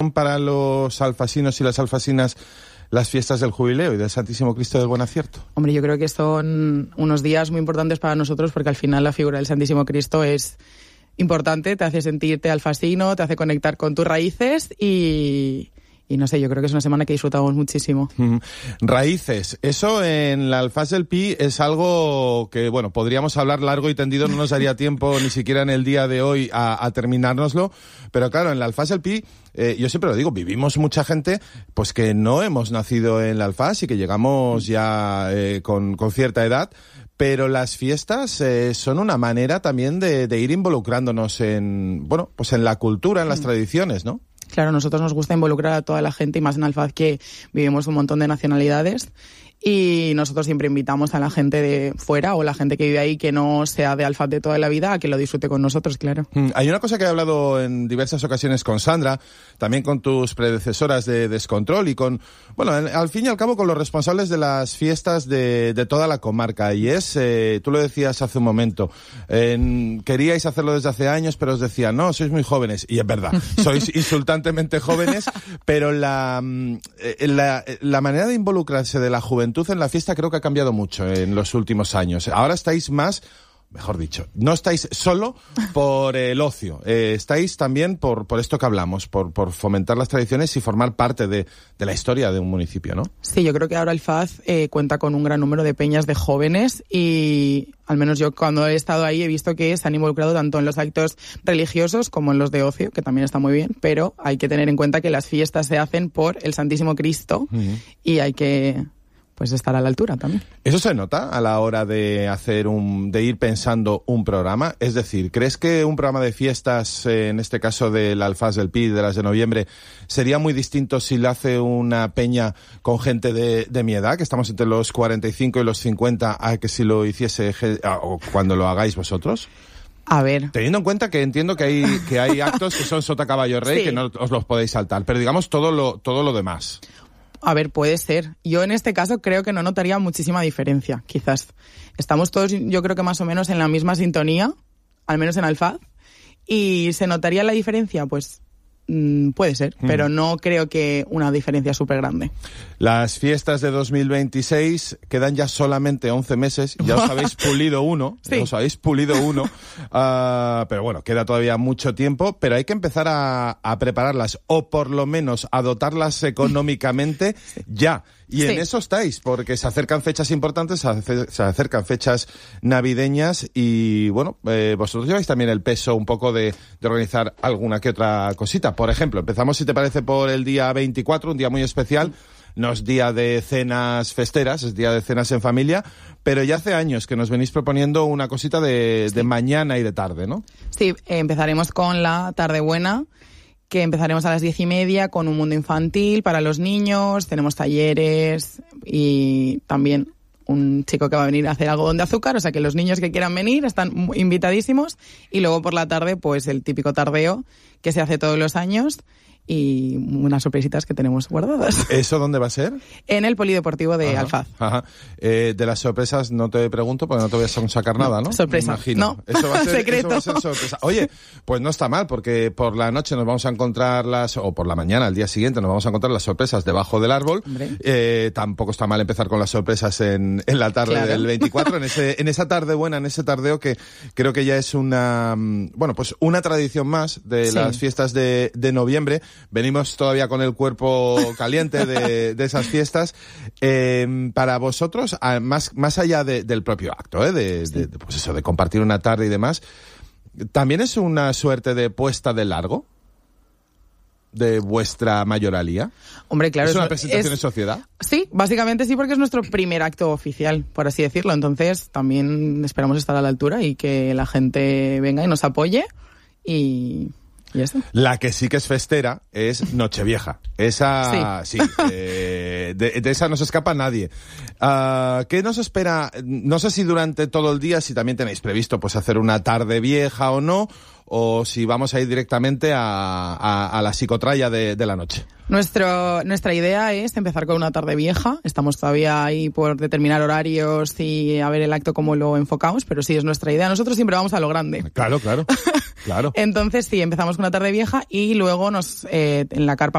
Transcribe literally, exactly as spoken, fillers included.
son para los alfasinos y las alfasinas las fiestas del Jubileo y del Santísimo Cristo del Buen Acierto? Hombre, yo creo que son unos días muy importantes para nosotros porque al final la figura del Santísimo Cristo es importante, te hace sentirte alfasino, te hace conectar con tus raíces y... Y no sé, yo creo que es una semana que disfrutamos muchísimo. Mm. Raíces. Eso en la Alfaz del Pi es algo que, bueno, podríamos hablar largo y tendido, no nos daría tiempo ni siquiera en el día de hoy a, a terminárnoslo. Pero claro, en la Alfaz del Pi, eh, yo siempre lo digo, vivimos mucha gente pues que no hemos nacido en la Alfaz y que llegamos ya eh, con, con cierta edad. Pero las fiestas eh, son una manera también de, de ir involucrándonos en, bueno, pues en la cultura, en las mm. tradiciones, ¿no? Claro, a nosotros nos gusta involucrar a toda la gente y más en Alfaz que vivimos un montón de nacionalidades y nosotros siempre invitamos a la gente de fuera o la gente que vive ahí que no sea de Alfaz de toda la vida a que lo disfrute con nosotros, claro. Mm, hay una cosa que he hablado en diversas ocasiones con Sandra, también con tus predecesoras de Descontrol y con, bueno, al fin y al cabo con los responsables de las fiestas de, de toda la comarca y es, eh, tú lo decías hace un momento, eh, queríais hacerlo desde hace años pero os decían, no, sois muy jóvenes y es verdad, sois insultantemente jóvenes, pero la, la, la manera de involucrarse de la juventud en la fiesta creo que ha cambiado mucho en los últimos años. Ahora estáis más, mejor dicho, no estáis solo por el ocio, eh, estáis también por, por esto que hablamos, por, por fomentar las tradiciones y formar parte de, de la historia de un municipio, ¿no? Sí, yo creo que ahora Alfaz eh, cuenta con un gran número de peñas de jóvenes y al menos yo cuando he estado ahí he visto que se han involucrado tanto en los actos religiosos como en los de ocio, que también está muy bien, pero hay que tener en cuenta que las fiestas se hacen por el Santísimo Cristo uh-huh. y hay que... pues estar a la altura también. ¿Eso se nota a la hora de hacer un, de ir pensando un programa? Es decir, ¿crees que un programa de fiestas, eh, en este caso del Alfaz del Pi, de las de noviembre, sería muy distinto si lo hace una peña con gente de, de mi edad, que estamos entre los cuarenta y cinco y los cincuenta, a que si lo hiciese, o cuando lo hagáis vosotros? A ver. Teniendo en cuenta que entiendo que hay, que hay actos que son sota caballo rey, sí, que no os los podéis saltar, pero digamos todo lo, todo lo demás. A ver, puede ser. Yo en este caso creo que no notaría muchísima diferencia, quizás. Estamos todos, yo creo que más o menos en la misma sintonía, al menos en Alfaz, y ¿se notaría la diferencia? Pues mmm, puede ser, mm. pero no creo que una diferencia súper grande. Las fiestas de dos mil veintiséis quedan ya solamente once meses, ya os habéis pulido uno, sí. ya os habéis pulido uno, uh, pero bueno, queda todavía mucho tiempo, pero hay que empezar a, a prepararlas, o por lo menos a dotarlas económicamente ya. Y sí. en eso estáis, porque se acercan fechas importantes, se acercan fechas navideñas y, bueno, eh, vosotros lleváis también el peso un poco de, de organizar alguna que otra cosita. Por ejemplo, empezamos, si te parece, por el día veinticuatro, un día muy especial. No es día de cenas festeras, es día de cenas en familia, pero ya hace años que nos venís proponiendo una cosita de, sí. de mañana y de tarde, ¿no? Sí, eh, empezaremos con la tarde buena, que empezaremos a las diez y media con un mundo infantil para los niños, tenemos talleres y también un chico que va a venir a hacer algodón de azúcar, o sea que los niños que quieran venir están invitadísimos, y luego por la tarde pues el típico tardeo que se hace todos los años y unas sorpresitas que tenemos guardadas. ¿Eso dónde va a ser? En el Polideportivo de ajá, Alfaz. Ajá. Eh, de las sorpresas no te pregunto porque no te voy a sacar nada, ¿no? Sorpresa. Me imagino. No. Eso va a ser, secreto. Eso va a ser sorpresa. Oye, pues no está mal porque por la noche nos vamos a encontrar las, o por la mañana, al día siguiente, nos vamos a encontrar las sorpresas debajo del árbol. Eh, tampoco está mal empezar con las sorpresas en, en la tarde claro. del veinticuatro, en ese, en esa tarde buena, en ese tardeo que creo que ya es una, bueno, pues una tradición más de sí. las fiestas de, de noviembre. Venimos todavía con el cuerpo caliente de, de esas fiestas. Eh, para vosotros, más, más allá de, del propio acto, ¿eh? de, sí. de, de, pues eso, de compartir una tarde y demás, ¿también es una suerte de puesta de largo de vuestra mayoralía? Hombre, claro. ¿Es una presentación es, en sociedad? Sí, básicamente sí, porque es nuestro primer acto oficial, por así decirlo. Entonces, también esperamos estar a la altura y que la gente venga y nos apoye y... ¿Y esto? La que sí que es festera es Nochevieja. Esa, sí, sí eh, de, de esa no se escapa nadie. Uh, ¿Qué nos espera? No sé si durante todo el día, si también tenéis previsto pues hacer una tarde vieja o no, o si vamos a ir directamente a, a, a la psicotralla de, de la noche. Nuestro, nuestra idea es empezar con una tarde vieja. Estamos todavía ahí por determinar horarios y a ver el acto cómo lo enfocamos, pero sí es nuestra idea. Nosotros siempre vamos a lo grande. Claro, claro, claro. Entonces sí, empezamos con una tarde vieja y luego nos eh, en la carpa